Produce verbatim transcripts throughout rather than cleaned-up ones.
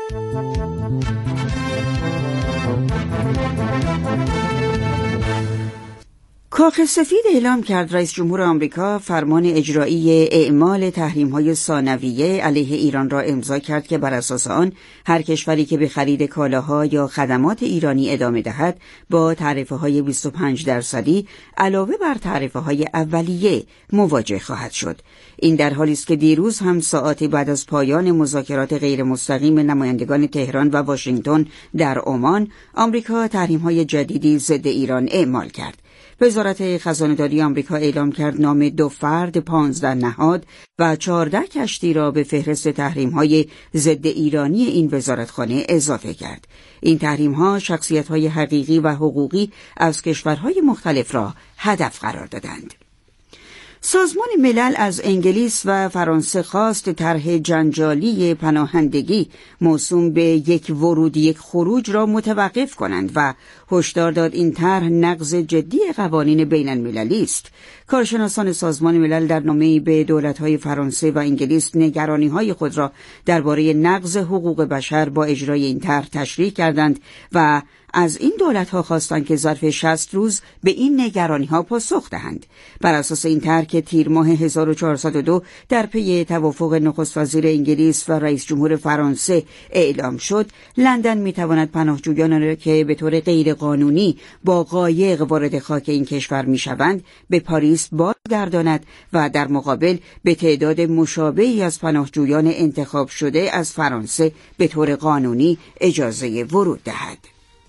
کاخ سفید اعلام کرد رئیس جمهور آمریکا فرمان اجرایی اعمال تحریم‌های ثانویه علیه ایران را امضا کرد که بر اساس آن هر کشوری که به خرید کالاها یا خدمات ایرانی ادامه دهد با تعرفه‌های بیست و پنج درصدی علاوه بر تعرفه‌های اولیه مواجه خواهد شد. این در حالی است که دیروز هم ساعاتی بعد از پایان مذاکرات غیر مستقیم نمایندگان تهران و واشنگتن در عمان، آمریکا تحریم‌های جدیدی ضد ایران اعمال کرد. وزارت خزانه‌داری آمریکا اعلام کرد نام دو فرد، پانزده نهاد و چهارده کشتی را به فهرست تحریم‌های ضد ایرانی این وزارتخانه اضافه کرد. این تحریم‌ها شخصیت‌های حقیقی و حقوقی از کشورهای مختلف را هدف قرار دادند. سازمان ملل از انگلیس و فرانسه خواست طرح جنجالی پناهندگی موسوم به یک ورود یک خروج را متوقف کنند و هشدار داد این طرح نقض جدی قوانین بین المللی است. کارشناسان سازمان ملل در نامه‌ای به دولت‌های فرانسه و انگلیس نگرانی‌های خود را درباره نقض حقوق بشر با اجرای این طرح تشریح کردند و از این دولت‌ها خواستند که ظرف شصت روز به این نگرانی‌ها پاسخ دهند. بر اساس این طرح که تیر ماه هزار و چهارصد و دو در پی توافق نخست وزیر انگلیس و رئیس جمهور فرانسه اعلام شد، لندن می‌تواند پناهجویان را که به طور غیرقانونی با قایق وارد خاک این کشور می‌شوند به پاریس بازگرداند و در مقابل به تعداد مشابهی از پناهجویان انتخاب شده از فرانسه به طور قانونی اجازه ورود دهد.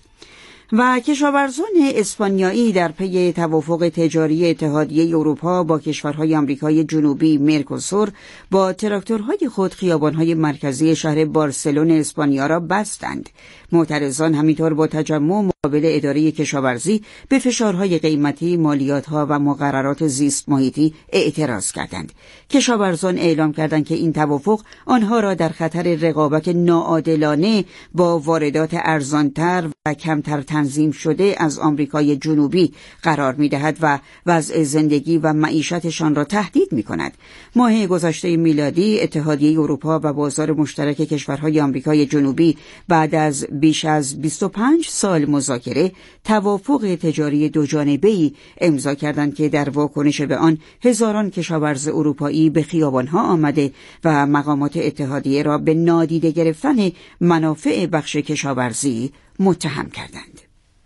و کشاورزان اسپانیایی در پی توافق تجاری اتحادیه اروپا با کشورهای آمریکای جنوبی مرکوسور با تراکتورهای خود خیابانهای مرکزی شهر بارسلون اسپانیا را بستند. معترضان همینطور با تجمع مقابل اداره کشاورزی به فشارهای قیمتی، مالیات‌ها و مقررات زیست محیطی اعتراض کردند. کشاورزان اعلام کردند که این توافق آنها را در خطر رقابت ناعادلانه با واردات ارزانتر و کمتر تنظیم شده از آمریکای جنوبی قرار می‌دهد و وضع زندگی و معیشتشان را تهدید می‌کند. ماه گذشته میلادی اتحادیه اروپا و بازار مشترک کشورهای آمریکای جنوبی بعد از بیش از بیست و پنج سال مذاکره توافق تجاری دوجانبه‌ای امضا کردند که در واکنش به آن هزاران کشاورز اروپایی به خیابان‌ها آمده و مقامات اتحادیه را به نادیده گرفتن منافع بخش کشاورزی متهم کردند.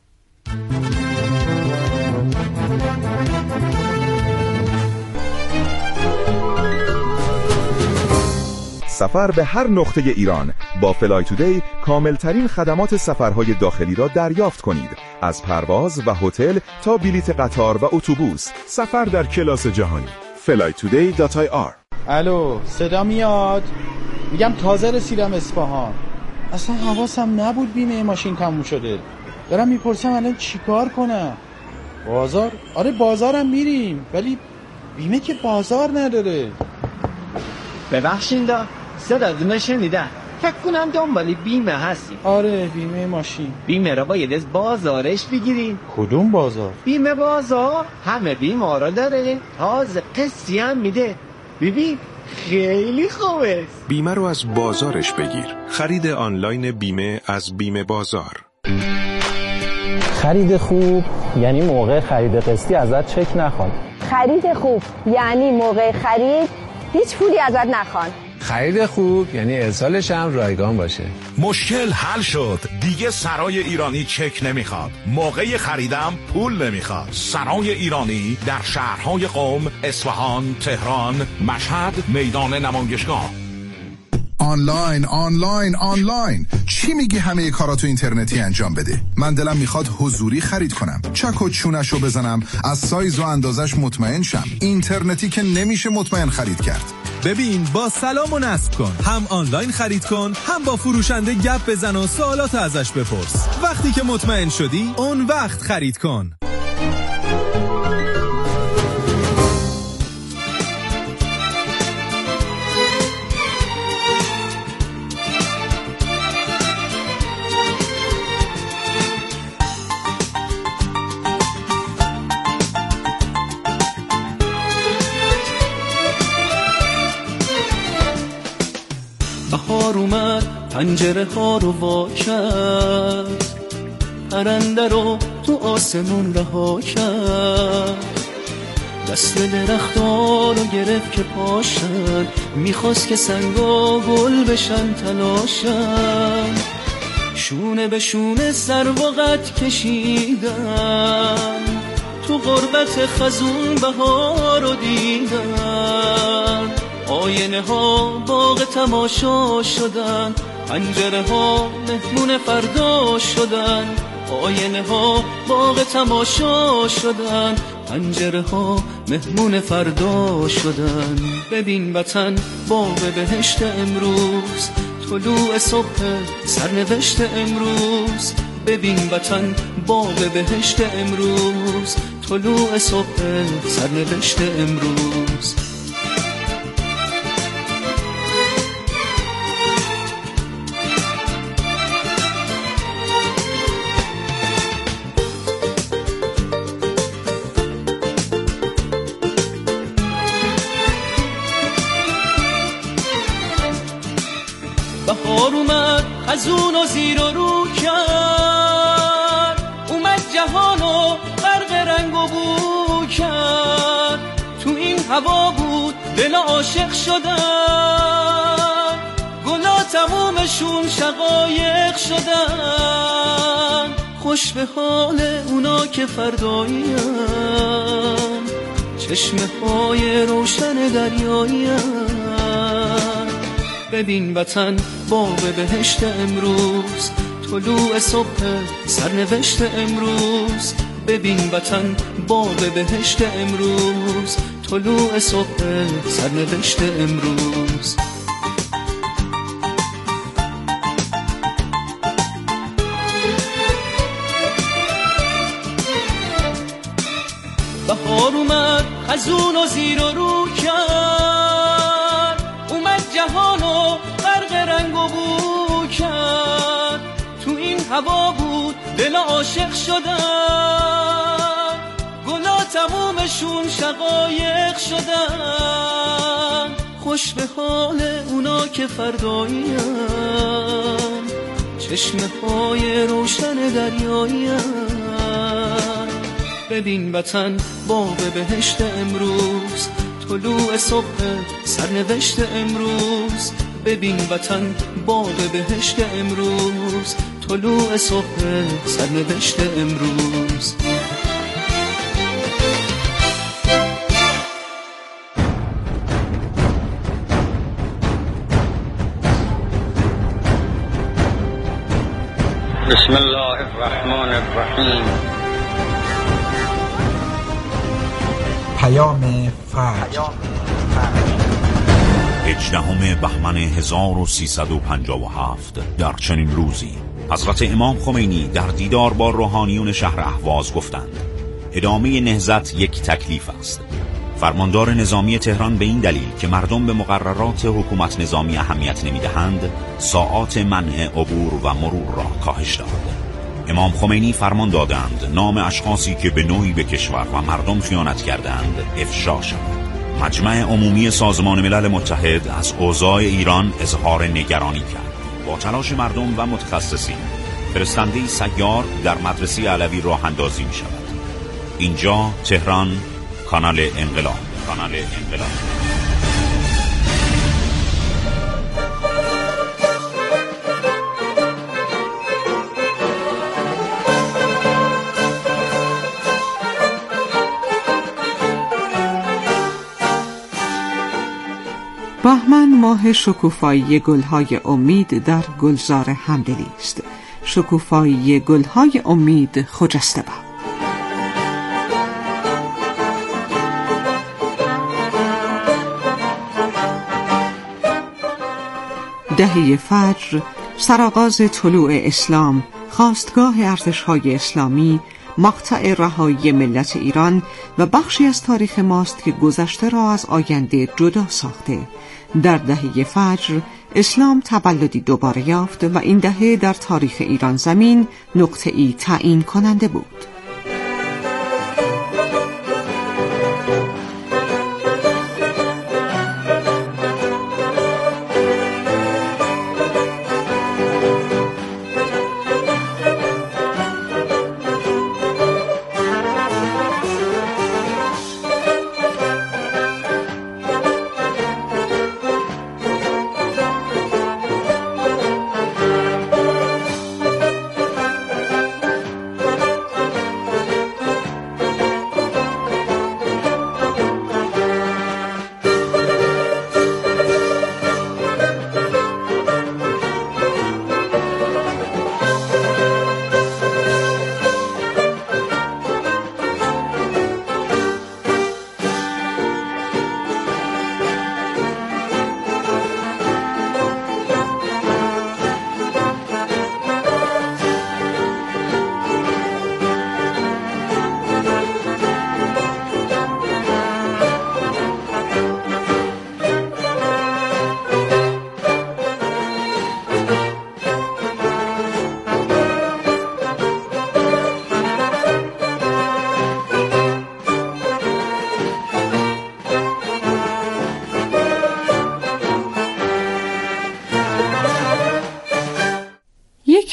سفر به هر نقطه ایران با فلای تودی کاملترین خدمات سفرهای داخلی را دریافت کنید. از پرواز و هتل تا بلیت قطار و اتوبوس، سفر در کلاس جهانی. فلای تودی دات آی آر. الو، صدا میاد؟ میگم تازه رسیدم اصفهان. اصلا حواسم نبود بیمه ماشین تموم شده. دارم میپرسم الان چیکار کنم؟ بازار؟ آره بازارم میریم، ولی بیمه که بازار نداره. ببخشید صداتون شنیدم. فکر کنم دنبال بیمه هستی. آره بیمه ماشین. بیمه را باید از بازارش بگیریم. کدوم بازار؟ بیمه بازار همه بیمه را داره، تازه قسطی هم میده. ببین خیلی خوبه. بیمه رو از بازارش بگیر. خرید آنلاین بیمه از بیمه بازار. خرید خوب یعنی موقع خرید قسطی ازت چک نخوان. خرید خوب یعنی موقع خرید هیچ پولی ازت نخوان. خرید خوب یعنی ارسالش هم رایگان باشه. مشکل حل شد. دیگه سرای ایرانی چک نمیخواد. موقع خریدم پول نمیخواد. سرای ایرانی در شهرهای قم، اصفهان، تهران، مشهد، میدان نمایشگاه. آنلاین آنلاین آنلاین چی میگی؟ همه کاراتو اینترنتی انجام بده. من دلم میخواد حضوری خرید کنم، چک و چونشو بزنم، از سایز و اندازش مطمئن شم. اینترنتی که نمیشه مطمئن خرید کرد. ببین با سلام و نصب کن، هم آنلاین خرید کن، هم با فروشنده گپ بزن و سوالات ازش بپرس. وقتی که مطمئن شدی اون وقت خرید کن. بهار اومد پنجره ها رو وا کرد، پرنده رو تو آسمون رها کرد، دست درخت‌ها رو گرفت که پاشن، میخواست که سنگا گل بشن تلاشن، شونه به شونه سر و قد کشیدن، تو غربت خزون بهار رو دیدن، آینه ها باغ تماشا شدن، پنجره ها مهمون فردا شدن، آینه ها باغ تماشا شدن، پنجره ها مهمون فردا شدن. ببین وطن باغ بهشت امروز، طلوع صبح سرنوشت امروز، ببین وطن باغ بهشت امروز، طلوع صبح سرنوشت امروز. بهار اومد خزون و زیر و رو کرد، اومد جهانو غرق رنگ و بو کرد، تو این هوا بود دل عاشق شدن، گلا تمومشون شقایق شدن، خوش به حال اونا که فردایین، چشمه های روشن دریایین. ببین وطن باغ بهشت امروز، طلوع صبح سرنوشت امروز، ببین وطن باغ بهشت امروز، طلوع صبح سرنوشت امروز. بهار اومد خزون و زیر و رو کرد، اومد جهانو غرق رنگ و بو کرد، تو این هوا بود دل عاشق شدن، گلا تمومشون شقایق شدن، خوش به حال اونا که فردایین، چشمه های روشن دریایین. ببین وطن باغ بهشت امروز، طلوع صبح سرنوشت امروز، ببین وطن باغ بهشت امروز، طلوع صبح سرنوشت امروز. بسم الله الرحمن الرحیم. پیام فجر هجدهم بهمن هزار و سیصد و پنجاه و هفت در چنین روزی حضرت امام خمینی در دیدار با روحانیون شهر اهواز گفتند ادامه نهضت یک تکلیف است. فرماندار نظامی تهران به این دلیل که مردم به مقررات حکومت نظامی اهمیت نمیدهند، ساعات منع عبور و مرور را کاهش داد. امام خمینی فرمان دادند نام اشخاصی که به نوعی به کشور و مردم خیانت کردند افشا شود. مجمع عمومی سازمان ملل متحد از اوضاع ایران اظهار نگرانی کرد. با تلاش مردم و متخصصین فرستنده سیار در مدرسه علوی راه اندازی می شود. اینجا تهران، کانال انقلاب. کانال انقلاب. بهمن ماه شکوفایی گلهای امید در گلزار همدلی است. شکوفایی گلهای امید خجسته باد. دهه فجر، سرآغاز طلوع اسلام، خاستگاه ارزش‌های اسلامی، مقطع رهایی ملت ایران و بخشی از تاریخ ماست که گذشته را از آینده جدا ساخته. در دهه فجر اسلام تولدی دوباره یافت و این دهه در تاریخ ایران زمین نقطه‌ای تعیین کننده بود.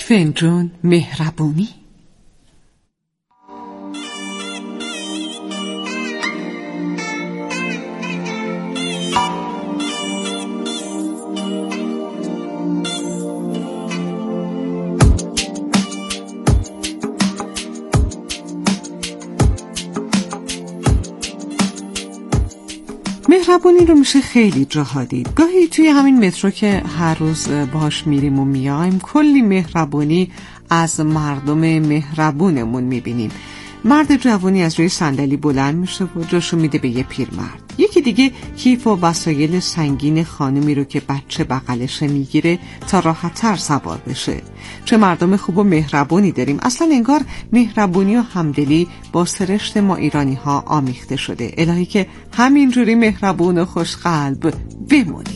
فنجون مهربونی. مهربونی رو میشه خیلی جاها دید. گاهی توی همین مترو که هر روز باهاش میریم و میایم کلی مهربونی از مردم مهربونمون میبینیم. مرد جوانی از روی صندلی بلند میشه و جاشو میده به یه پیرمرد. یکی دیگه کیف و وسایل سنگین خانمی رو که بچه بغلشه میگیره تا راحت‌تر سوار بشه. چه مردم خوب و مهربونی داریم. اصلا انگار مهربونی و همدلی با سرشت ما ایرانی ها آمیخته شده. الهی که همینجوری مهربون و خوشقلب بمونی.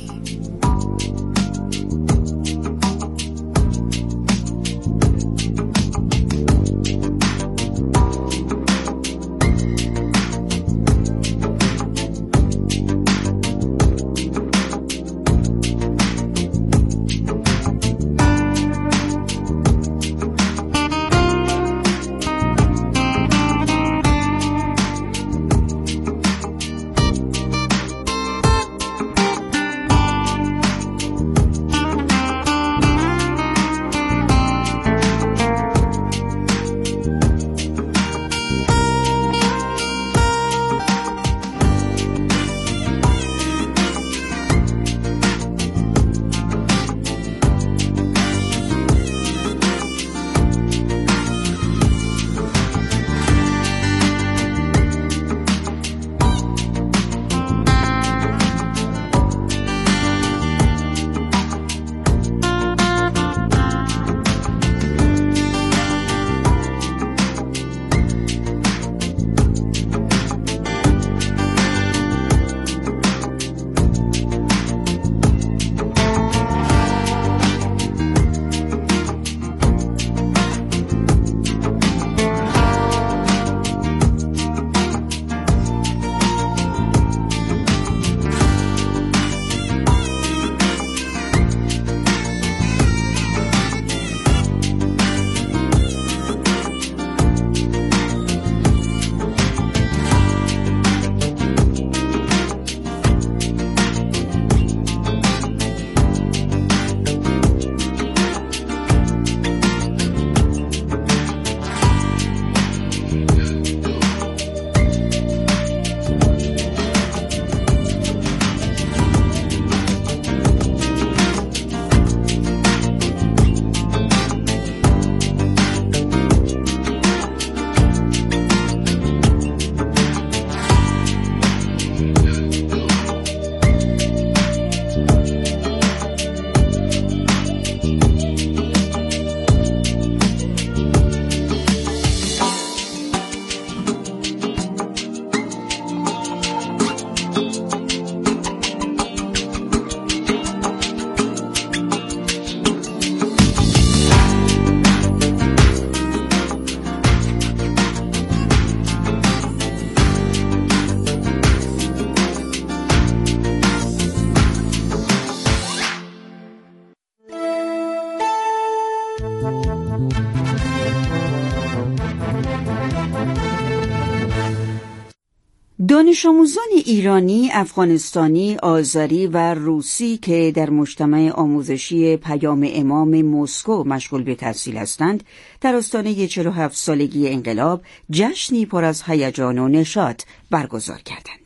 دانش آموزان ایرانی، افغانستانی، آذری و روسی که در مجتمع آموزشی پیام امام مسکو مشغول به تحصیل هستند، در آستانه چهل و هفت سالگی انقلاب جشنی پر از هیجان و نشاط برگزار کردند.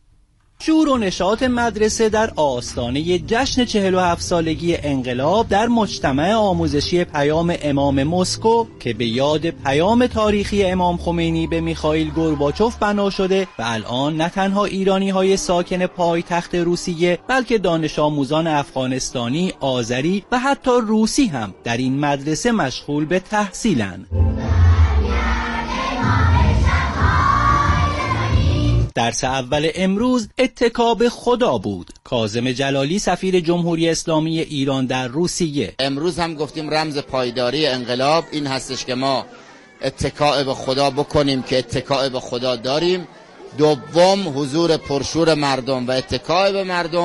شور و نشاط مدرسه در آستانه جشن چهل و هفت سالگی انقلاب در مجتمع آموزشی پیام امام مسکو که به یاد پیام تاریخی امام خمینی به میخائیل گورباچوف بنا شده و الان نه تنها ایرانی های ساکن پایتخت روسیه بلکه دانش آموزان افغانستانی، آذری و حتی روسی هم در این مدرسه مشغول به تحصیلند. درس اول امروز اتکا به خدا بود. کاظم جلالی سفیر جمهوری اسلامی ایران در روسیه: امروز هم گفتیم رمز پایداری انقلاب این هستش که ما اتکا به خدا بکنیم که اتکا به خدا داریم. دوم حضور پرشور مردم و اتکا به مردم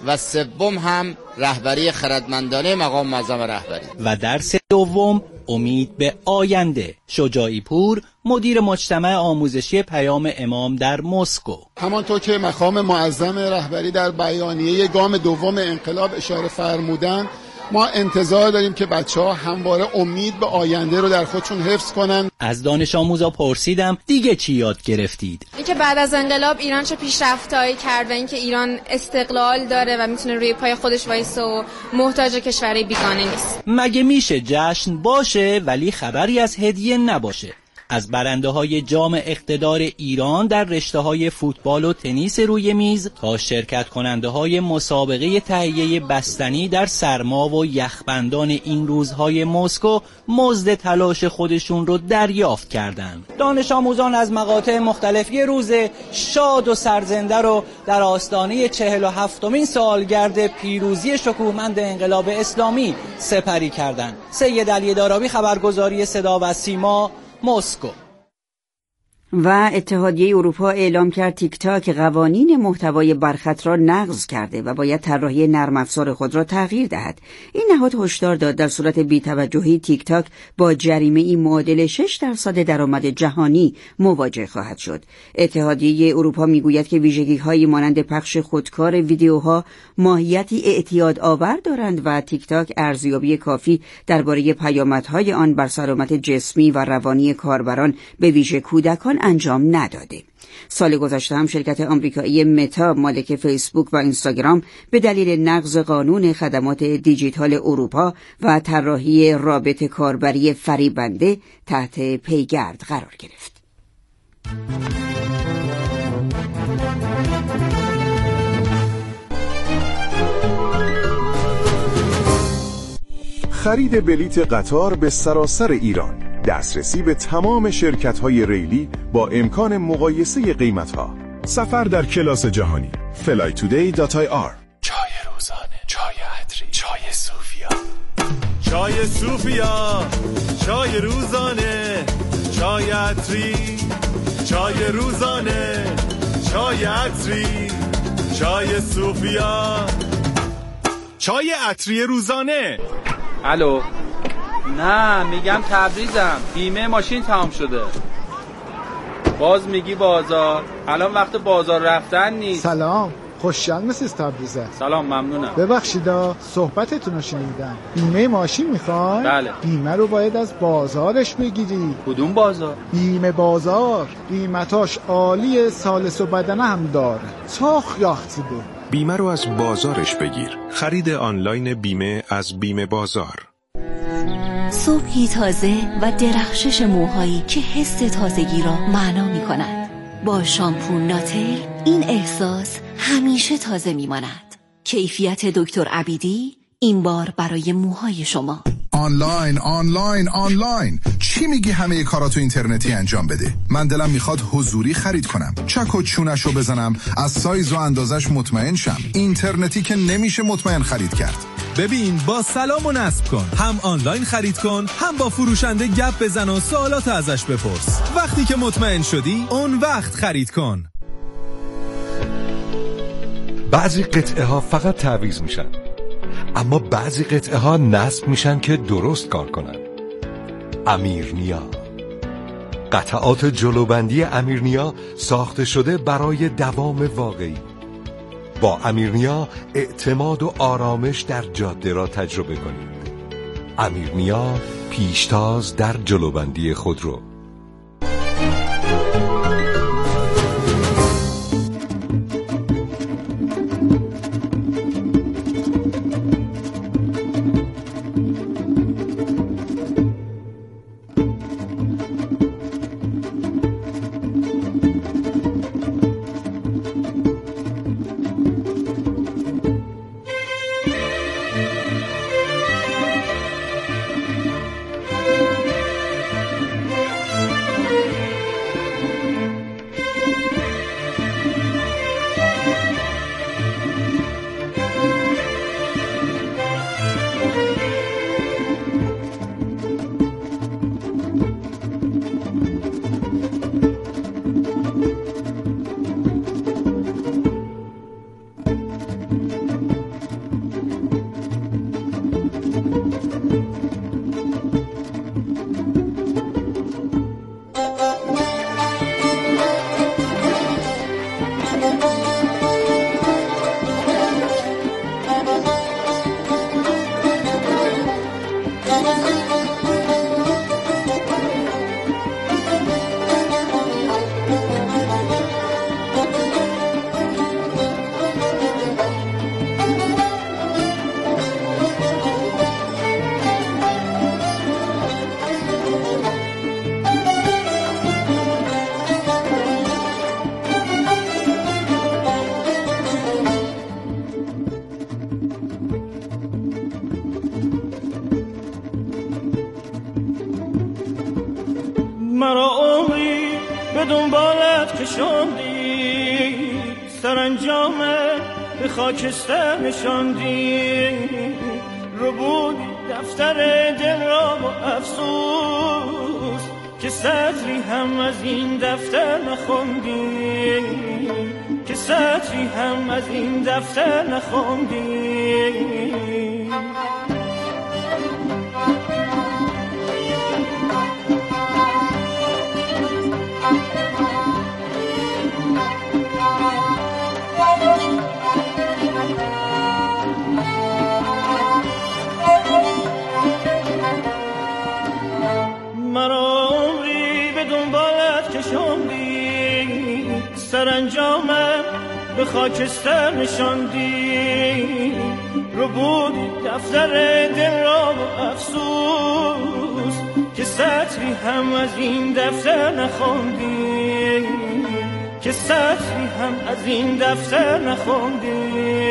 و سوم هم رهبری خردمندانه مقام معظم رهبری. و درس دوم امید به آینده. شجاعی پور، مدیر مجتمع آموزشی پیام امام در مسکو: همانطور که مقام معظم رهبری در بیانیه گام دوم انقلاب اشاره فرمودن، ما انتظار داریم که بچه‌ها همواره امید به آینده رو در خودشون حفظ کنن. از دانش آموزا پرسیدم دیگه چی یاد گرفتید؟ اینکه بعد از انقلاب ایران چه پیشرفتایی کرد و اینکه ایران استقلال داره و میتونه روی پای خودش وایسه و محتاج کشورهای بیگانه نیست. مگه میشه جشن باشه ولی خبری از هدیه نباشه؟ از برنده های جام اقتدار ایران در رشته های فوتبال و تنیس روی میز تا شرکت کننده های مسابقه تهیه بستنی در سرما و یخبندان این روزهای مسکو مزد تلاش خودشون رو دریافت کردند. دانش آموزان از مقاطع مختلف یه روز شاد و سرزنده رو در آستانه چهل و هفتمین سالگرد پیروزی شکوهمند انقلاب اسلامی سپری کردند. سید علی دارابی، خبرگزاری صدا و سیما، مسکو. و اتحادیه اروپا اعلام کرد تیک تاک قوانین محتوای برخط را نقض کرده و باید طراحی نرم افزار خود را تغییر دهد. این نهاد هشدار داد در صورت بی‌توجهی تیک تاک با جریمه‌ای معادل شش درصد درآمد جهانی مواجه خواهد شد. اتحادیه اروپا میگوید که ویژگی‌هایی مانند پخش خودکار ویدیوها ماهیتی اعتیاد آور دارند و تیک تاک ارزیابی کافی درباره پیامدهای آن بر سلامت جسمی و روانی کاربران به ویژه کودکان انجام نداده. سال گذشته هم شرکت آمریکایی متا مالک فیسبوک و اینستاگرام به دلیل نقض قانون خدمات دیجیتال اروپا و طراحی رابط کاربری فریبنده تحت پیگرد قرار گرفت. خرید بلیت قطار به سراسر ایران، دسترسی به تمام شرکت‌های ریلی با امکان مقایسه قیمت‌ها. سفر در کلاس جهانی. فلای تودی دات آی آر. چای روزانه، چای عطری، چای صوفیا. چای صوفیا، چای روزانه، چای عطری، چای روزانه، چای عطری، چای صوفیا. چای عطری روزانه. الو، نه میگم تبریزم، بیمه ماشین تمام شده. باز میگی بازار، الان وقت بازار رفتن نیست. سلام، خوشحال مسیز تبریزه. سلام، ممنونم. ببخشیدا صحبتتون رو شنیدم. بیمه ماشین میخوای؟ بله. بیمه رو باید از بازارش بگیری. کدوم بازار؟ بیمه بازار، قیمتاش عالیه، سالس و بدنه هم داره. چاخ یاختی ده. بیمه رو از بازارش بگیر. خرید آنلاین بیمه از بیمه بازار. صبحی تازه و درخشش موهایی که حس تازگی را معنا می کند. با شامپو ناتل این احساس همیشه تازه می ماند. کیفیت دکتر عبیدی این بار برای موهای شما. آنلاین آنلاین آنلاین چی میگی همه کاراتو اینترنتی انجام بده؟ من دلم میخواد حضوری خرید کنم، چک و چونشو بزنم، از سایز و اندازش مطمئن شم. اینترنتی که نمیشه مطمئن خرید کرد. ببین با سلام و نصب کن، هم آنلاین خرید کن، هم با فروشنده گپ بزن و سوالات ازش بپرس. وقتی که مطمئن شدی اون وقت خرید کن. بعضی قطعه ها فقط تعویض میشن، اما بعضی قطعه ها نصب میشن که درست کار کنن. امیرنیا، قطعات جلوبندی امیرنیا ساخته شده برای دوام واقعی. با امیرنیا اعتماد و آرامش در جاده را تجربه کنید. امیرنیا، پیشتاز در جلوبندی خودرو. دنبالت کشاندی، سرانجام به خاکستر نشاندی، رو بودی دفتر دل را با افسوس که سطری هم از این دفتر نخوندی، که سطری هم از این دفتر نخوندی. مرا عمری به دنبالت کشاندی، سرانجامم به خاکستر نشاندی، رو بودی دفتر دل را با افسوس که سطری هم از این دفتر نخوندی، که سطری هم از این دفتر نخوندی.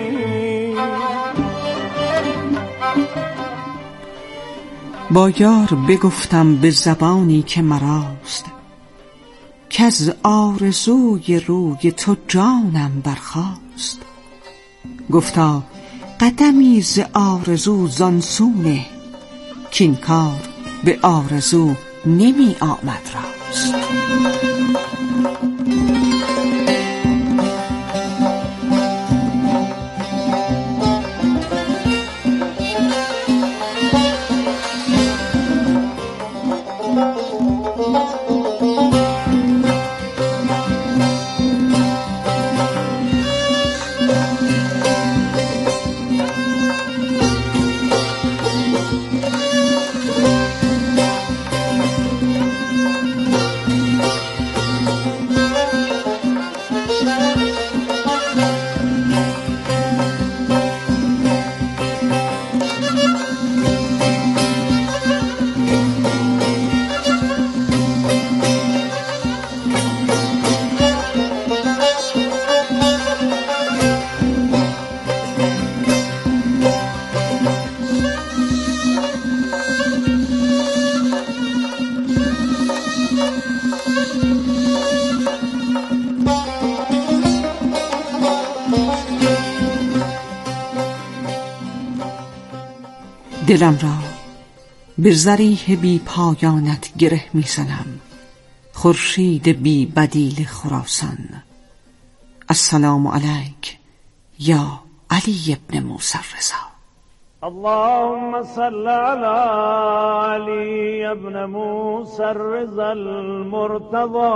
با یار بگفتم به زبانی که مراست، که از آرزوی روی تو جانم برخاست. گفتا قدمی ز آرزو زانسونه، کین کار به آرزو نمی آمد راست. دلم را به ذریح بی پایانت گره می زنم، خورشید بی بدیل خراسان. السلام علیک یا علی ابن موسی الرضا. اللهم صل على علی ابن موسی الرضا المرتضى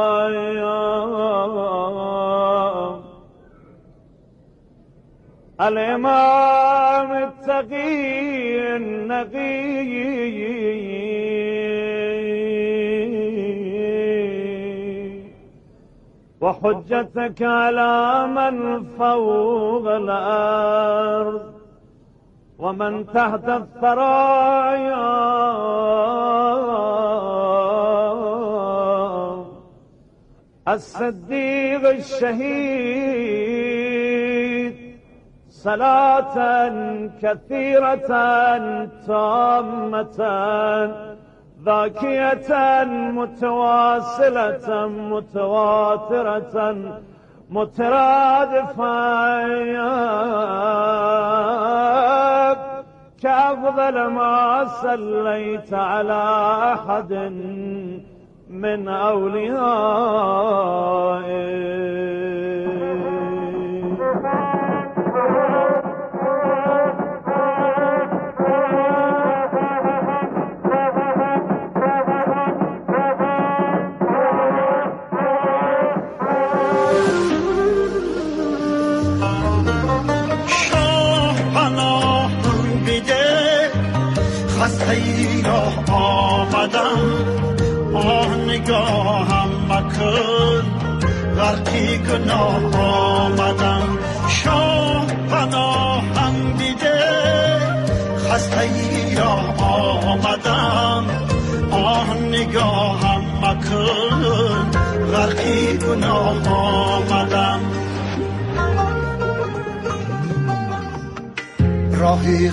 الامام التقي النقي وحجتك على من فوق الأرض ومن تحت الثرايا الصديق الشهيد صلاة كثيرة تامة ذاكية متواصلة متواترة مترادفة كأفضل ما صليت على أحد من أوليائك. خسته را آمدم آه نگاهم مکن غرقی گناه آمدم شاه پناهم دیده خسته را آمدم آه نگاهم مکن غرقی گناه آمدم راهی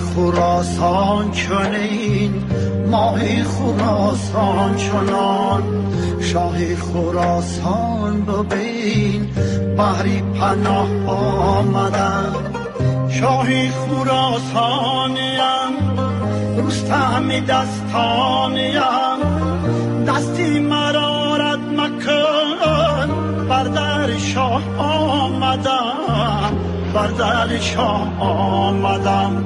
خراسان چنین ماهی خراسان چنان شاه خراسان ببین بحری پناه آمدم شاه خراسانیم رستم دستانیم دستی مرا رد مکن بر در شاه آمدم بر در شاه آمدم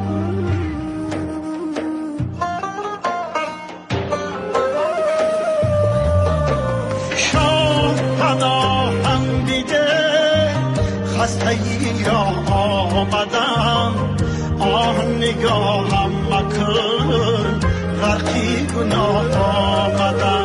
شاه پناهم دیده خسته ای را آمدم آه نگاهم مکن غرقی گناه آمدم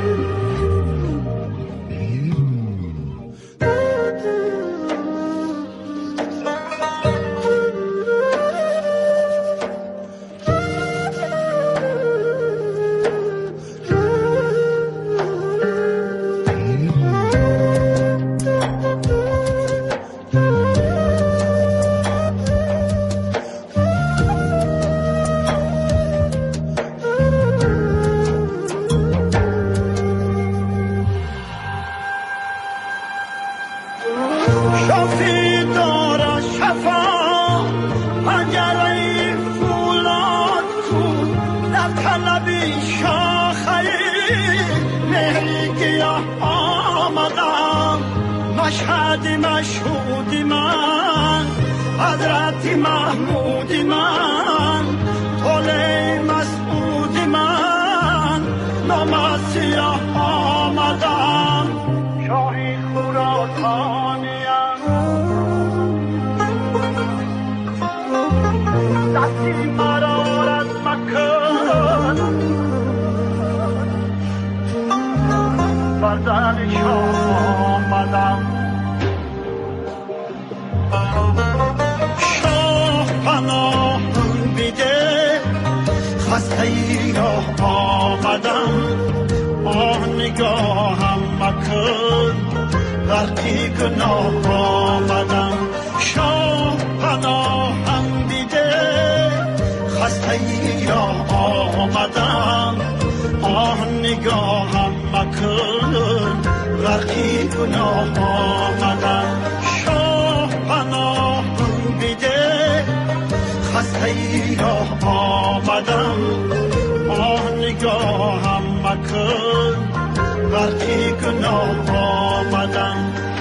مشهد مشهود من حضرت محمود من طلع مسعود من نام سیاه آمدم شاهی خراسانیم دستی مرا رد مکن بر در شاه آمدم شاه پناه بیده خسته ای را آمدم آه نگاهم مکن غرقی گناه آمدم شاه پناهم بیده خسته ای را آمدم آه نگاهم مکن غرقی گناه آمدم شاه پناه بیده خسته ای را آمدم آه نگاهم مکن غرقی گناه آمدم